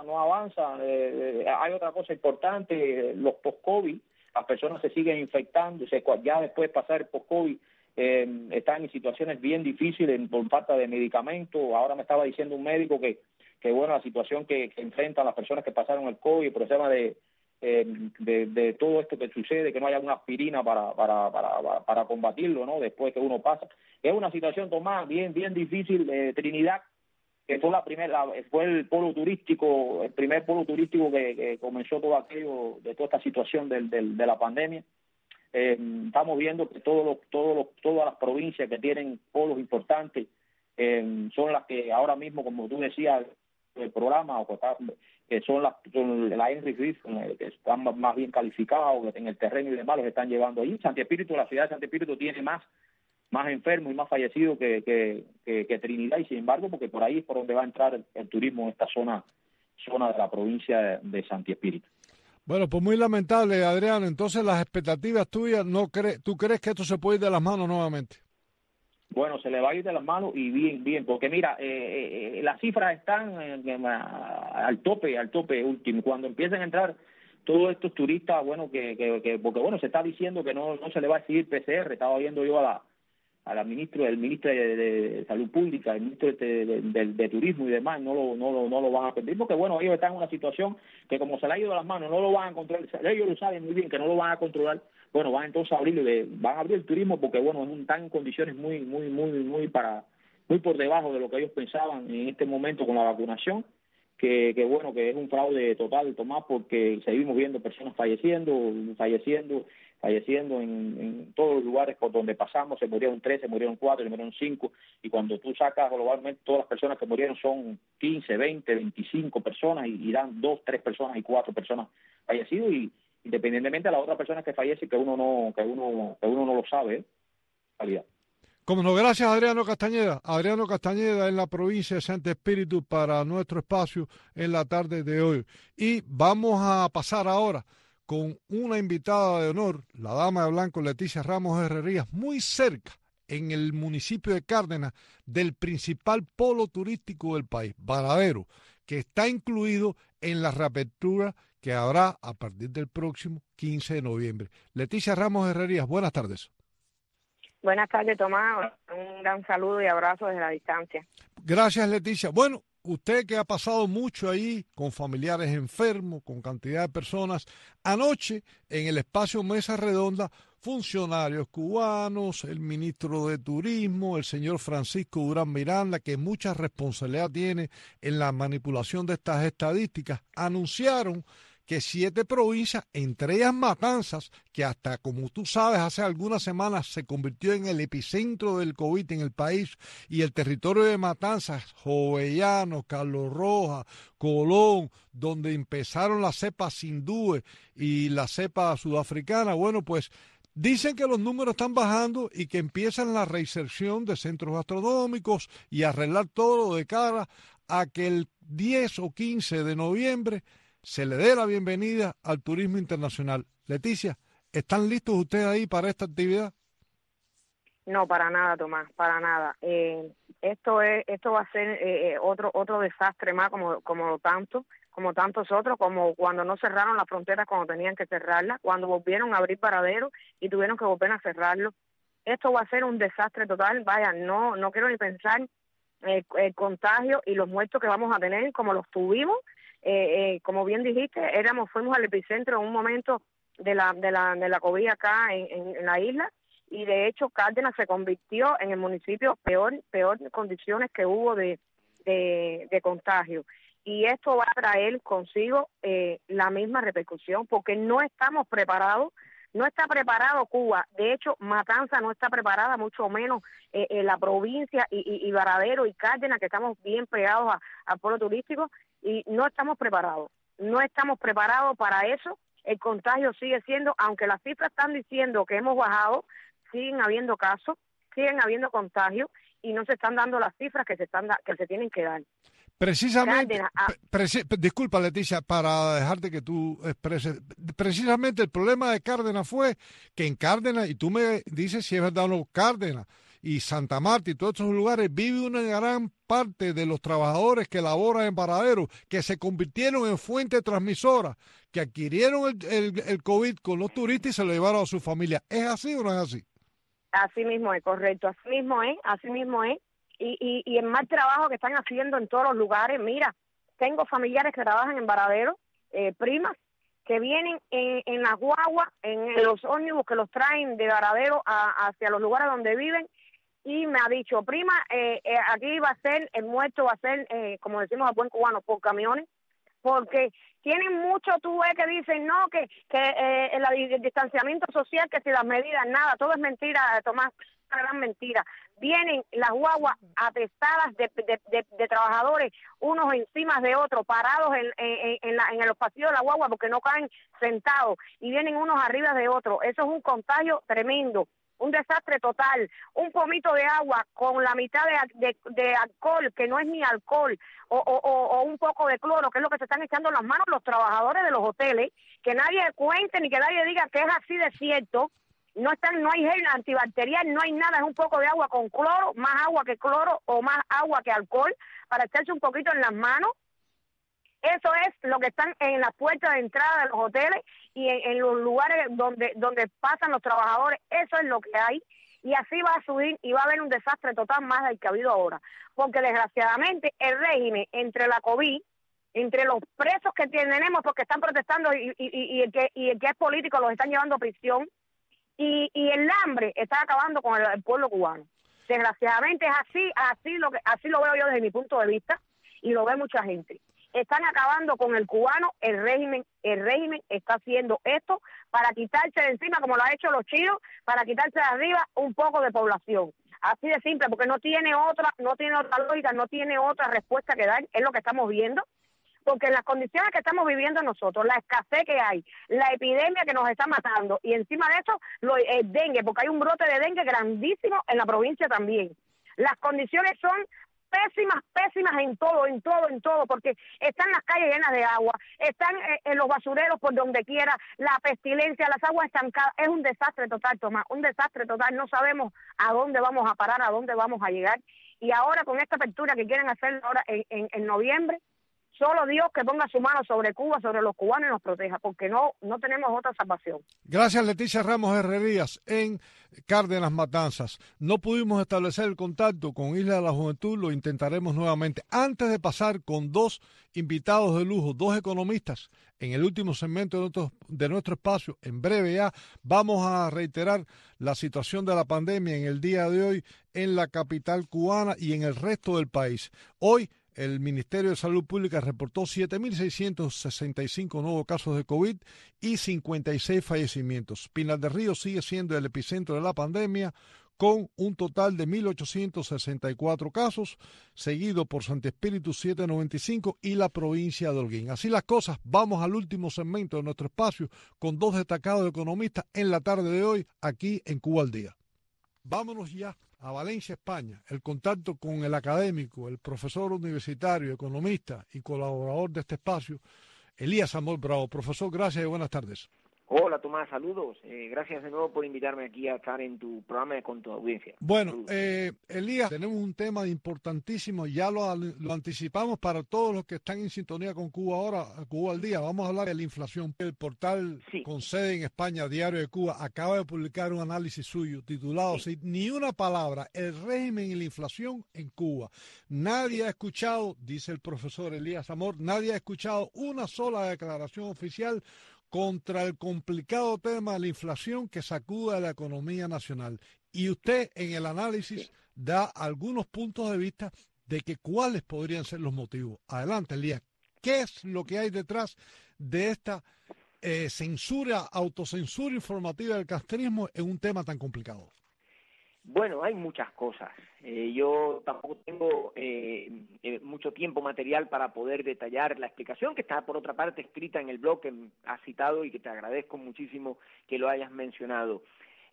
S20: Hay otra cosa importante, los post-COVID. Las personas se siguen infectando. Ya después de pasar el post-COVID, están en situaciones bien difíciles por falta de medicamentos. Ahora me estaba diciendo un médico que bueno, la situación que enfrentan las personas que pasaron el COVID, el problema de todo esto que sucede, que no haya una aspirina para combatirlo, ¿no? Después que uno pasa. Es una situación, Tomás, bien difícil. Trinidad, que fue el polo turístico, el primer polo turístico que comenzó todo aquello, de toda esta situación de la pandemia. Estamos viendo que todas las provincias que tienen polos importantes son las que ahora mismo, como tú decías, el programa, que son la Henry Reef, que están más bien calificados en el terreno y demás, los están llevando allí. Santi Espíritu, la ciudad de Santi Espíritu tiene más enfermos y más fallecidos que Trinidad, y sin embargo, porque por ahí es por donde va a entrar el turismo en esta zona de la provincia de Santi Espíritu.
S4: Bueno, pues muy lamentable, Adriano. Entonces, las expectativas tuyas, ¿tú crees que esto se puede ir de las manos nuevamente?
S20: Bueno, se le va a ir de las manos y bien, porque mira, las cifras están al tope último. Cuando empiecen a entrar todos estos turistas, bueno, porque bueno, se está diciendo que no se le va a exigir PCR. Estaba viendo yo el ministro de Salud Pública, el ministro de Turismo y demás, no lo van a pedir, porque bueno, ellos están en una situación que como se le ha ido de las manos, no lo van a controlar. Ellos lo saben muy bien que no lo van a controlar. Bueno, van entonces a abrir el turismo, porque bueno, están en condiciones muy por debajo de lo que ellos pensaban en este momento con la vacunación, que bueno, que es un fraude total, Tomás, porque seguimos viendo personas falleciendo en todos los lugares por donde pasamos. Se murieron 3, se murieron 4, se murieron 5, y cuando tú sacas globalmente todas las personas que murieron son 15, 20, 25 personas, y dan 2, 3 personas y 4 personas fallecidas, y independientemente de las otras personas que fallecen, que uno no lo sabe, calidad.
S4: Como no, gracias Adriano Castañeda. Adriano Castañeda en la provincia de Santi Espíritu para nuestro espacio en la tarde de hoy. Y vamos a pasar ahora con una invitada de honor, la dama de blanco Leticia Ramos Herrerías, muy cerca en el municipio de Cárdenas del principal polo turístico del país, Varadero, que está incluido en la reapertura que habrá a partir del próximo 15 de noviembre. Leticia Ramos Herrerías, buenas tardes.
S21: Buenas tardes, Tomás. Un gran saludo y abrazo desde la distancia.
S4: Gracias, Leticia. Bueno, usted que ha pasado mucho ahí con familiares enfermos, con cantidad de personas, anoche en el espacio Mesa Redonda, funcionarios cubanos, el ministro de Turismo, el señor Francisco Durán Miranda, que mucha responsabilidad tiene en la manipulación de estas estadísticas, anunciaron que 7 provincias, entre ellas Matanzas, que hasta, como tú sabes, hace algunas semanas se convirtió en el epicentro del COVID en el país, y el territorio de Matanzas, Jovellanos, Carlos Rojas, Colón, donde empezaron las cepas hindúes y la cepa sudafricana, bueno, pues dicen que los números están bajando y que empiezan la reinserción de centros gastronómicos y arreglar todo de cara a que el 10 o 15 de noviembre se le dé la bienvenida al turismo internacional. Leticia, ¿están listos ustedes ahí para esta actividad?
S21: No, para nada, Tomás, para nada. Esto va a ser otro desastre más como tantos otros, como cuando no cerraron las fronteras cuando tenían que cerrarlas, cuando volvieron a abrir Varadero y tuvieron que volver a cerrarlo. Esto va a ser un desastre total. Vaya, no quiero ni pensar el contagio y los muertos que vamos a tener, como los tuvimos. Como bien dijiste, fuimos al epicentro en un momento la COVID acá en la isla, y de hecho Cárdenas se convirtió en el municipio peor condiciones que hubo de contagio. Y esto va a traer consigo la misma repercusión, porque no estamos preparados. No está preparado Cuba, de hecho Matanza no está preparada, mucho menos la provincia y Varadero y Cárdenas, que estamos bien pegados al pueblo turístico, y no estamos preparados para eso. El contagio sigue siendo, aunque las cifras están diciendo que hemos bajado, siguen habiendo casos, siguen habiendo contagios, y no se están dando las cifras que se tienen que dar.
S4: Precisamente, disculpa Leticia, para dejarte que tú expreses, precisamente el problema de Cárdenas fue que en Cárdenas, y tú me dices si es verdad o no, Cárdenas y Santa Marta y todos estos lugares, vive una gran parte de los trabajadores que laboran en Varadero, que se convirtieron en fuente transmisora, que adquirieron el COVID con los turistas y se lo llevaron a su familia. ¿Es así o no es así?
S21: Así mismo es, correcto, así mismo es. Y el mal trabajo que están haciendo en todos los lugares. Mira, tengo familiares que trabajan en Varadero, primas, que vienen en las guaguas, en los ómnibus que los traen de Varadero hacia los lugares donde viven, y me ha dicho, prima, aquí va a ser, el muerto va a ser, como decimos a buen cubano, por camiones, porque tienen mucho, tú ves que dicen, no, que el distanciamiento social, que si las medidas, nada, todo es mentira, Tomás, una gran mentira. Vienen las guaguas atestadas de trabajadores, unos encima de otros, parados en los pasillos de la guagua porque no caen sentados, y vienen unos arriba de otros. Eso es un contagio tremendo, un desastre total. Un pomito de agua con la mitad de alcohol, que no es ni alcohol, o un poco de cloro, que es lo que se están echando en las manos los trabajadores de los hoteles, que nadie cuente ni que nadie diga que es así de cierto. No hay gel antibacterial, no hay nada, es un poco de agua con cloro, más agua que cloro o más agua que alcohol, para echarse un poquito en las manos. Eso es lo que están en las puertas de entrada de los hoteles y en los lugares donde pasan los trabajadores. Eso es lo que hay, y así va a subir y va a haber un desastre total más del que ha habido ahora, porque desgraciadamente el régimen, entre la COVID, entre los presos que tenemos porque están protestando y el que es político los están llevando a prisión, y el hambre está acabando con el pueblo cubano. Desgraciadamente es así lo veo yo desde mi punto de vista, y lo ve mucha gente. Están acabando con el cubano, el régimen está haciendo esto para quitarse de encima, como lo ha hecho los chinos, para quitarse de arriba un poco de población. Así de simple, porque no tiene otra lógica, no tiene otra respuesta que dar, es lo que estamos viendo. Porque en las condiciones que estamos viviendo nosotros, la escasez que hay, la epidemia que nos está matando, y encima de eso el dengue, porque hay un brote de dengue grandísimo en la provincia también. Las condiciones son pésimas en todo, porque están las calles llenas de agua, están en los basureros por donde quiera, la pestilencia, las aguas estancadas. Es un desastre total, Tomás, un desastre total. No sabemos a dónde vamos a parar, a dónde vamos a llegar. Y ahora con esta apertura que quieren hacer ahora en noviembre, solo Dios que ponga su mano sobre Cuba, sobre los cubanos, y nos proteja, porque no tenemos otra salvación.
S4: Gracias, Leticia Ramos Herrerías, en Cárdenas Matanzas. No pudimos establecer el contacto con Isla de la Juventud, lo intentaremos nuevamente. Antes de pasar con dos invitados de lujo, dos economistas, en el último segmento de nuestro espacio, en breve ya, vamos a reiterar la situación de la pandemia en el día de hoy en la capital cubana y en el resto del país. Hoy, el Ministerio de Salud Pública reportó 7.665 nuevos casos de COVID y 56 fallecimientos. Pinar del Río sigue siendo el epicentro de la pandemia, con un total de 1.864 casos, seguido por Santi Espíritu 795 y la provincia de Holguín. Así las cosas, vamos al último segmento de nuestro espacio con dos destacados economistas en la tarde de hoy aquí en Cuba al Día. Vámonos ya a Valencia, España, el contacto con el académico, el profesor universitario, economista y colaborador de este espacio, Elías Amor Bravo. Profesor, gracias y buenas tardes.
S1: Hola Tomás, saludos. Gracias de nuevo por invitarme aquí a estar en tu programa con tu audiencia.
S4: Bueno, Elías, tenemos un tema importantísimo, ya lo anticipamos para todos los que están en sintonía con Cuba ahora, Cuba al Día. Vamos a hablar de la inflación. El portal con sede en España, Diario de Cuba, acaba de publicar un análisis suyo titulado ni una palabra, el régimen y la inflación en Cuba. Nadie ha escuchado, dice el profesor Elías Amor, nadie ha escuchado una sola declaración oficial contra el complicado tema de la inflación que sacude a la economía nacional. Y usted en el análisis da algunos puntos de vista de que cuáles podrían ser los motivos. Adelante, Elías. ¿Qué es lo que hay detrás de esta autocensura informativa del castrismo en un tema tan complicado?
S1: Bueno, hay muchas cosas. Yo tampoco tengo mucho tiempo material para poder detallar la explicación, que está por otra parte escrita en el blog que has citado y que te agradezco muchísimo que lo hayas mencionado.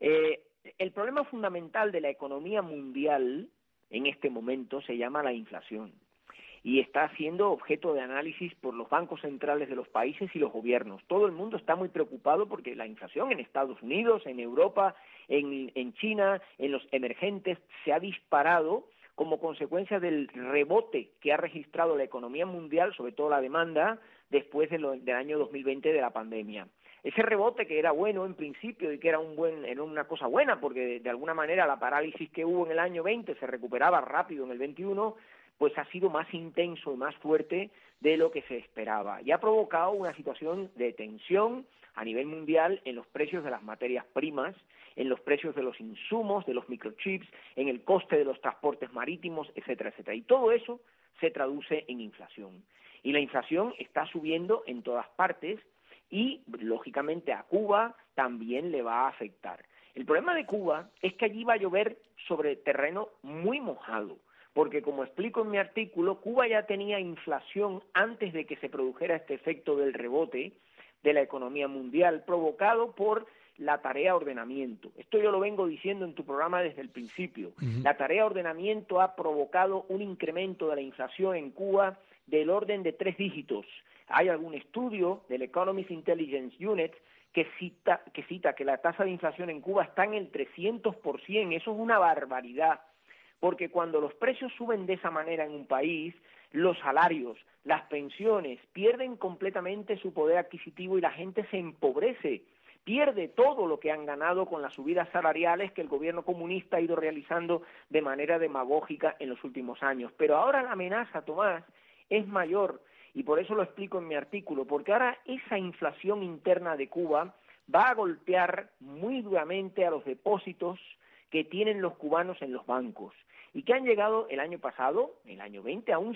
S1: El problema fundamental de la economía mundial en este momento se llama la inflación y está siendo objeto de análisis por los bancos centrales de los países y los gobiernos. Todo el mundo está muy preocupado porque la inflación en Estados Unidos, en Europa, en China, en los emergentes, se ha disparado como consecuencia del rebote que ha registrado la economía mundial, sobre todo la demanda, después del año 2020 de la pandemia. Ese rebote que era bueno en principio y que era una cosa buena porque de alguna manera la parálisis que hubo en el año 20 se recuperaba rápido en el 21, pues ha sido más intenso y más fuerte de lo que se esperaba y ha provocado una situación de tensión a nivel mundial en los precios de las materias primas, en los precios de los insumos, de los microchips, en el coste de los transportes marítimos, etcétera, etcétera. Y todo eso se traduce en inflación. Y la inflación está subiendo en todas partes y, lógicamente, a Cuba también le va a afectar. El problema de Cuba es que allí va a llover sobre terreno muy mojado, porque, como explico en mi artículo, Cuba ya tenía inflación antes de que se produjera este efecto del rebote de la economía mundial, provocado por la tarea ordenamiento. Esto yo lo vengo diciendo en tu programa desde el principio. La tarea ordenamiento ha provocado un incremento de la inflación en Cuba del orden de 3 dígitos. Hay algún estudio del Economist Intelligence Unit que cita que la tasa de inflación en Cuba está en el 300%. Eso es una barbaridad, porque cuando los precios suben de esa manera en un país, los salarios, las pensiones pierden completamente su poder adquisitivo y la gente se empobrece, pierde todo lo que han ganado con las subidas salariales que el gobierno comunista ha ido realizando de manera demagógica en los últimos años. Pero ahora la amenaza, Tomás, es mayor, y por eso lo explico en mi artículo, porque ahora esa inflación interna de Cuba va a golpear muy duramente a los depósitos que tienen los cubanos en los bancos y que han llegado el año pasado, el año 20, a un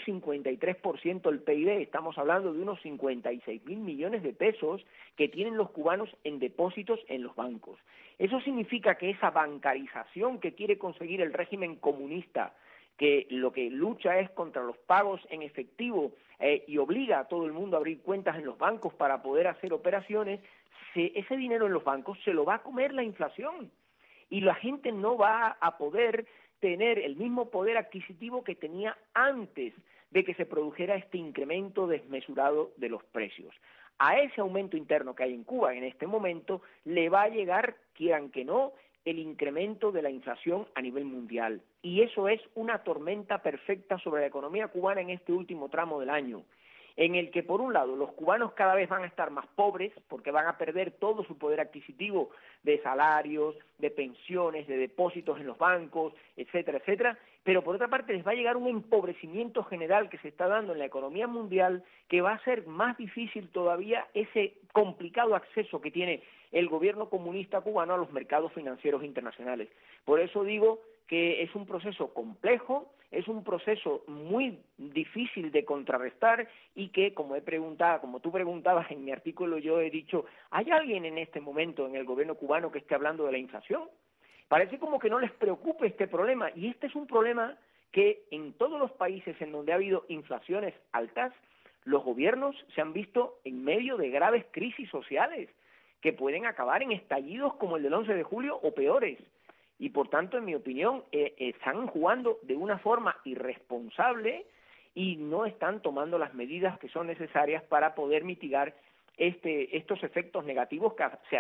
S1: 53% del PIB. Estamos hablando de unos 56.000 millones de pesos que tienen los cubanos en depósitos en los bancos. Eso significa que esa bancarización que quiere conseguir el régimen comunista, que lo que lucha es contra los pagos en efectivo y obliga a todo el mundo a abrir cuentas en los bancos para poder hacer operaciones, ese dinero en los bancos se lo va a comer la inflación y la gente no va a poder tener el mismo poder adquisitivo que tenía antes de que se produjera este incremento desmesurado de los precios. A ese aumento interno que hay en Cuba en este momento le va a llegar, quieran que no, el incremento de la inflación a nivel mundial. Y eso es una tormenta perfecta sobre la economía cubana en este último tramo del año, en el que, por un lado, los cubanos cada vez van a estar más pobres porque van a perder todo su poder adquisitivo de salarios, de pensiones, de depósitos en los bancos, etcétera, etcétera, pero por otra parte les va a llegar un empobrecimiento general que se está dando en la economía mundial que va a hacer más difícil todavía ese complicado acceso que tiene el gobierno comunista cubano a los mercados financieros internacionales. Por eso digo que es un proceso complejo, es un proceso muy difícil de contrarrestar y que, como tú preguntabas en mi artículo, yo he dicho, ¿hay alguien en este momento en el gobierno cubano que esté hablando de la inflación? Parece como que no les preocupe este problema, y este es un problema que en todos los países en donde ha habido inflaciones altas, los gobiernos se han visto en medio de graves crisis sociales que pueden acabar en estallidos como el del 11 de julio o peores. Y por tanto, en mi opinión, están jugando de una forma irresponsable y no están tomando las medidas que son necesarias para poder mitigar estos efectos negativos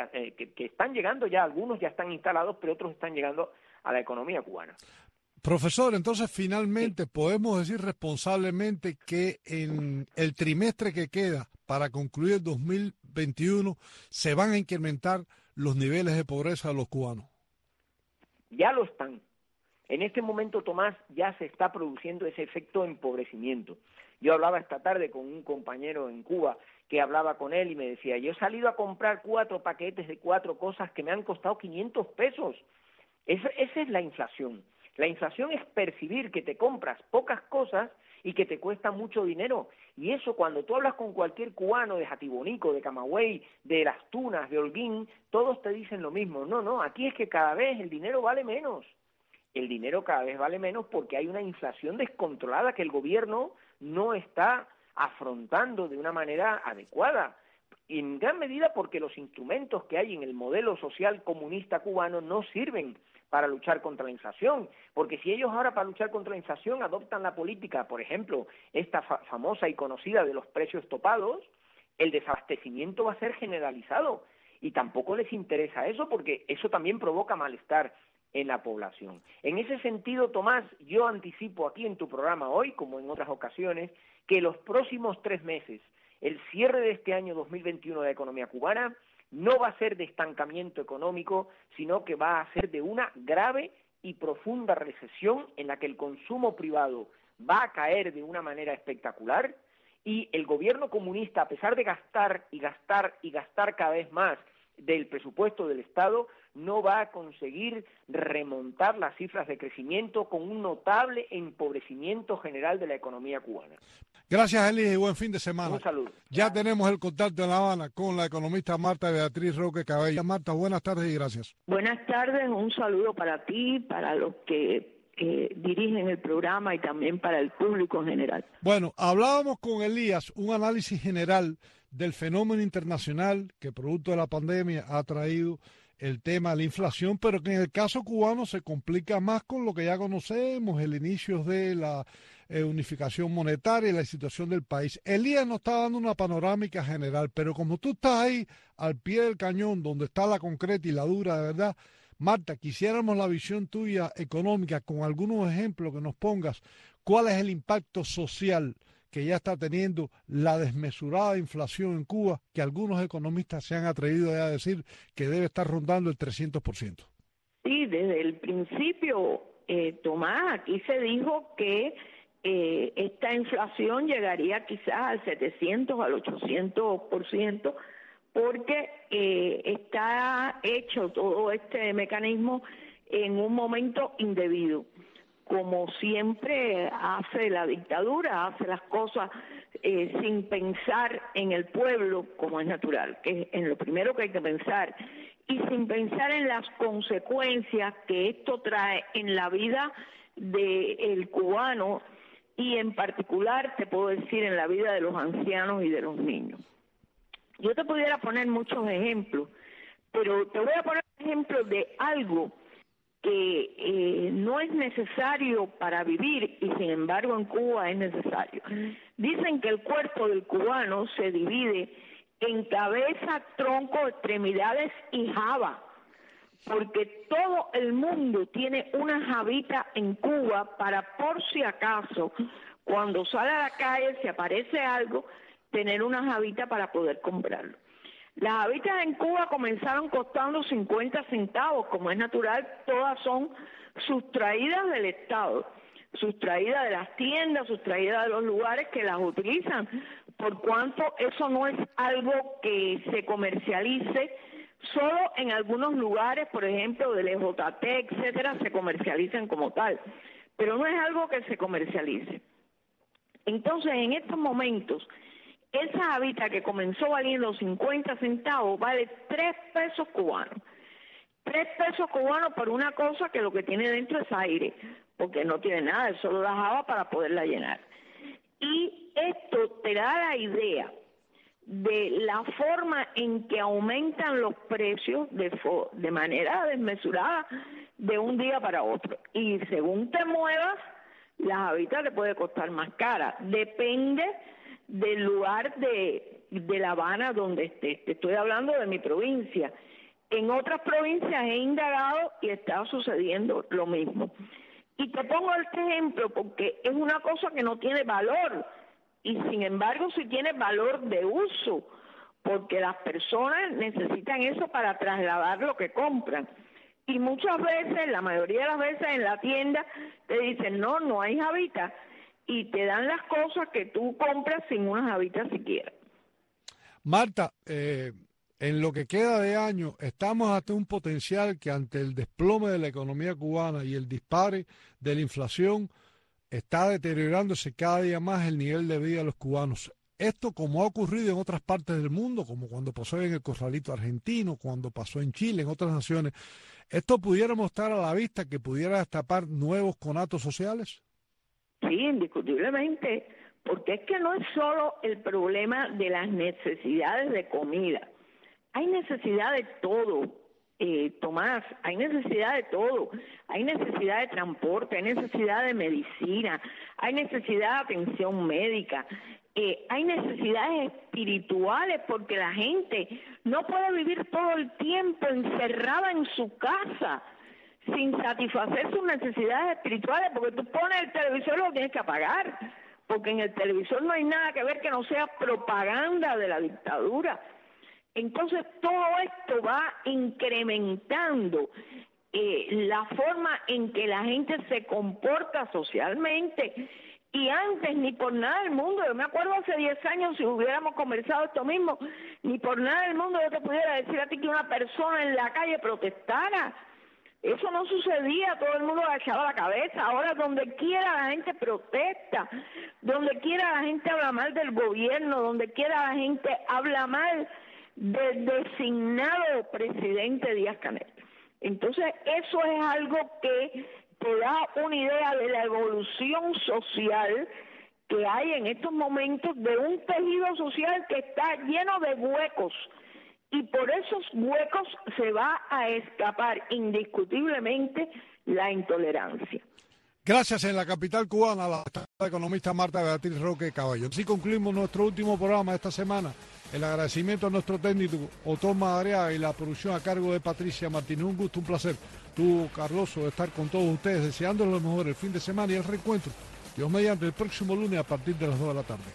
S1: que están llegando ya. Algunos ya están instalados, pero otros están llegando a la economía cubana.
S4: Profesor, entonces finalmente podemos decir responsablemente que en el trimestre que queda para concluir el 2021 se van a incrementar los niveles de pobreza de los cubanos.
S1: Ya lo están. En este momento, Tomás, ya se está produciendo ese efecto empobrecimiento. Yo hablaba esta tarde con un compañero en Cuba que hablaba con él y me decía, yo he salido a comprar 4 paquetes de 4 cosas que me han costado 500 pesos. Esa es la inflación. La inflación es percibir que te compras pocas cosas y que te cuesta mucho dinero. Y eso, cuando tú hablas con cualquier cubano de Jatibonico, de Camagüey, de Las Tunas, de Holguín, todos te dicen lo mismo. No, aquí es que cada vez el dinero vale menos. El dinero cada vez vale menos porque hay una inflación descontrolada que el gobierno no está afrontando de una manera adecuada. Y en gran medida porque los instrumentos que hay en el modelo social comunista cubano no sirven para luchar contra la inflación, porque si ellos ahora para luchar contra la inflación adoptan la política, por ejemplo, esta famosa y conocida de los precios topados, el desabastecimiento va a ser generalizado y tampoco les interesa eso porque eso también provoca malestar en la población. En ese sentido, Tomás, yo anticipo aquí en tu programa hoy, como en otras ocasiones, que los próximos 3 meses, el cierre de este año 2021 de la economía cubana, no va a ser de estancamiento económico, sino que va a ser de una grave y profunda recesión en la que el consumo privado va a caer de una manera espectacular y el gobierno comunista, a pesar de gastar y gastar y gastar cada vez más del presupuesto del Estado, no va a conseguir remontar las cifras de crecimiento con un notable empobrecimiento general de la economía cubana.
S4: Gracias, Elías, y buen fin de semana.
S1: Un saludo.
S4: Ya tenemos el contacto en La Habana con la economista Marta Beatriz Roque Cabello. Marta, buenas tardes y gracias.
S2: Buenas tardes, un saludo para ti, para los que dirigen el programa y también para el público en general.
S4: Bueno, hablábamos con Elías un análisis general del fenómeno internacional que producto de la pandemia ha traído el tema de la inflación, pero que en el caso cubano se complica más con lo que ya conocemos, el inicio de la unificación monetaria y la situación del país. Elías nos está dando una panorámica general, pero como tú estás ahí al pie del cañón, donde está la concreta y la dura de verdad, Marta, quisiéramos la visión tuya económica con algunos ejemplos que nos pongas. ¿Cuál es el impacto social que ya está teniendo la desmesurada inflación en Cuba, que algunos economistas se han atrevido a decir que debe estar rondando el 300%?
S2: Sí, desde el principio, Tomás, aquí se dijo que esta inflación llegaría quizás al 700, al 800%, porque está hecho todo este mecanismo en un momento indebido. Como siempre hace la dictadura, hace las cosas sin pensar en el pueblo, como es natural, que es en lo primero que hay que pensar, y sin pensar en las consecuencias que esto trae en la vida del cubano y en particular, te puedo decir, en la vida de los ancianos y de los niños. Yo te pudiera poner muchos ejemplos, pero te voy a poner ejemplos de algo que no es necesario para vivir y sin embargo en Cuba es necesario. Dicen que el cuerpo del cubano se divide en cabeza, tronco, extremidades y java, porque todo el mundo tiene una javita en Cuba para, por si acaso, cuando sale a la calle, si aparece algo, tener una javita para poder comprarlo. Las habitas en Cuba comenzaron costando 50 centavos, como es natural, todas son sustraídas del Estado, sustraídas de las tiendas, sustraídas de los lugares que las utilizan, por cuanto eso no es algo que se comercialice, solo en algunos lugares, por ejemplo, del EJT, etcétera, se comercializan como tal, pero no es algo que se comercialice. Entonces, en estos momentos, esa habita que comenzó valiendo 50 centavos vale 3 pesos cubanos. 3 pesos cubanos por una cosa que lo que tiene dentro es aire, porque no tiene nada, es solo la java para poderla llenar. Y esto te da la idea de la forma en que aumentan los precios de manera desmesurada de un día para otro. Y según te muevas, la habita te puede costar más cara. Depende del lugar de La Habana donde estés. Te estoy hablando de mi provincia. En otras provincias he indagado y está sucediendo lo mismo. Y te pongo este ejemplo porque es una cosa que no tiene valor y sin embargo sí tiene valor de uso, porque las personas necesitan eso para trasladar lo que compran. Y muchas veces, la mayoría de las veces en la tienda, te dicen, no hay jabita, y te dan las cosas que tú compras sin una jabita siquiera.
S4: Marta, en lo que queda de año, estamos ante un potencial que ante el desplome de la economía cubana y el dispare de la inflación, está deteriorándose cada día más el nivel de vida de los cubanos. Esto, como ha ocurrido en otras partes del mundo, como cuando pasó en el Corralito argentino, cuando pasó en Chile, en otras naciones, ¿esto pudiera mostrar a la vista que pudiera destapar nuevos conatos sociales? Sí, indiscutiblemente, porque es que no es solo el problema de las necesidades de comida. Hay necesidad de todo, Tomás, hay necesidad de todo. Hay necesidad de transporte, hay necesidad de medicina, hay necesidad de atención médica. Hay necesidades espirituales porque la gente no puede vivir todo el tiempo encerrada en su casa sin satisfacer sus necesidades espirituales, porque tú pones el televisor y lo tienes que apagar, porque en el televisor no hay nada que ver que no sea propaganda de la dictadura. Entonces todo esto va incrementando la forma en que la gente se comporta socialmente. Y antes, ni por nada del mundo, yo me acuerdo hace 10 años, si hubiéramos conversado esto mismo, ni por nada del mundo yo te pudiera decir a ti que una persona en la calle protestara. Eso no sucedía, todo el mundo agachaba la cabeza. Ahora, donde quiera la gente protesta, donde quiera la gente habla mal del gobierno, donde quiera la gente habla mal del designado presidente Díaz-Canel. Entonces, eso es algo que te da una idea de la evolución social que hay en estos momentos, de un tejido social que está lleno de huecos, y por esos huecos se va a escapar indiscutiblemente la intolerancia. Gracias. En la capital cubana, la economista Marta Beatriz Roque Caballo. Así concluimos nuestro último programa de esta semana. El agradecimiento a nuestro técnico Otón Madariaga y la producción a cargo de Patricia Martínez. Un gusto, un placer. Tú, Carloso, de estar con todos ustedes, deseándoles lo mejor el fin de semana y el reencuentro. Dios mediante, el próximo lunes a partir de las 2 de la tarde.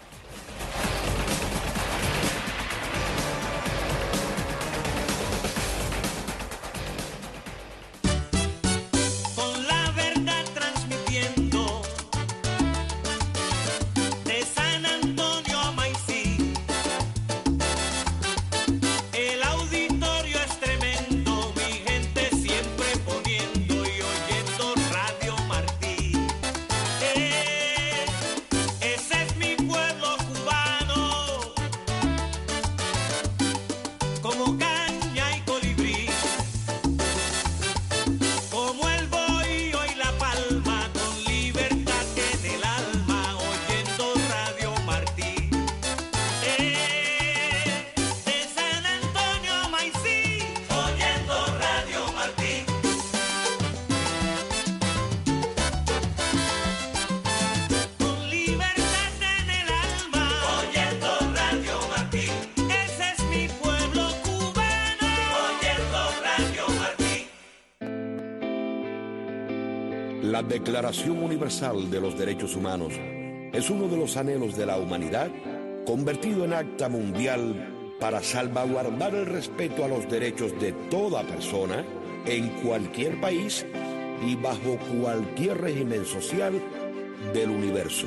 S9: La Declaración Universal de los Derechos Humanos es uno de los anhelos de la humanidad convertido en acta mundial para salvaguardar el respeto a los derechos de toda persona en cualquier país y bajo cualquier régimen social del universo.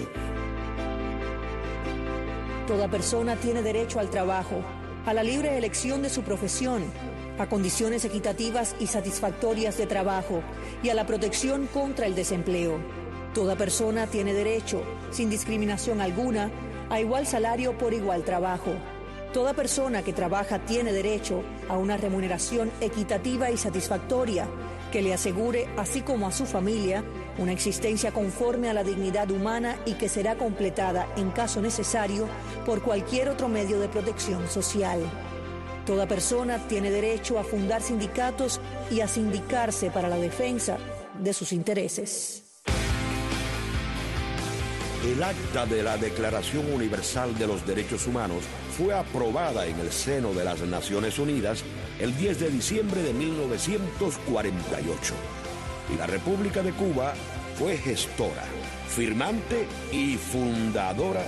S5: Toda persona tiene derecho al trabajo, a la libre elección de su profesión, a condiciones equitativas y satisfactorias de trabajo y a la protección contra el desempleo. Toda persona tiene derecho, sin discriminación alguna, a igual salario por igual trabajo. Toda persona que trabaja tiene derecho a una remuneración equitativa y satisfactoria que le asegure, así como a su familia, una existencia conforme a la dignidad humana y que será completada, en caso necesario, por cualquier otro medio de protección social. Toda persona tiene derecho a fundar sindicatos y a sindicarse para la defensa de sus intereses.
S9: El acta de la Declaración Universal de los Derechos Humanos fue aprobada en el seno de las Naciones Unidas el 10 de diciembre de 1948. Y la República de Cuba fue gestora, firmante y fundadora